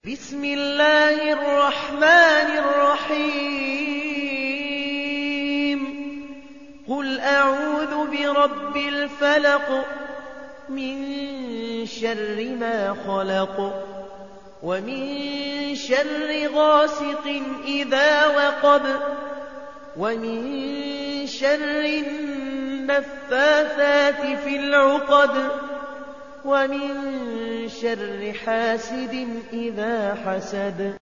بسم الله الرحمن الرحيم قل أعوذ برب الفلق من شر ما خلق ومن شر غاسق إذا وقب ومن شر النفاثات في العقد ومن شر حاسد إذا حسد